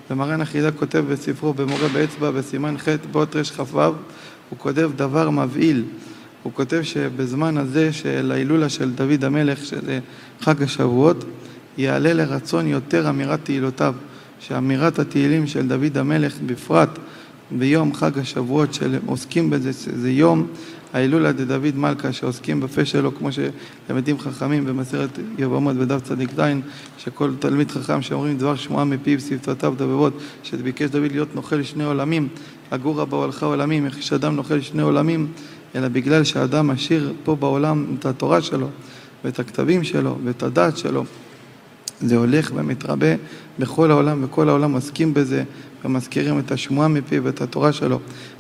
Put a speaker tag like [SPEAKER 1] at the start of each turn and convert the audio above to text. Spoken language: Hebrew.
[SPEAKER 1] ומרן החידה כותב בספרו במורה באצבע בסימן ח' באות רכ"ו, הוא כותב דבר מבהיל. הוא כותב שבזמן הזה של ההילולה של דוד המלך, של חג השבועות, יעלה לרצון יותר אמירת תהילותיו, שאמירת התהילים של דוד המלך בפרט ביום חג השבועות שעוסקים בזה, זה יום ההילולה דוד מלכה שעוסקים בפה שלו, כמו שלמדים חכמים במסכת יבמות בדף צדיק ז', שכל תלמיד חכם שאומרים דבר שמועה מפיו שפתותיו דבבות, שביקש דוד להיות נוכל שני עולמים, הגורה בהולכה עולמים, איך שאדם נוכל שני עולמים, אלא בגלל שאדם משאיר פה בעולם את התורה שלו ואת הכתבים שלו ואת הדת שלו, זה הולך ומתרבה בכל העולם, וכל העולם עוסקים בזה ומזכירים את השמועה מפיו ואת התורה שלו.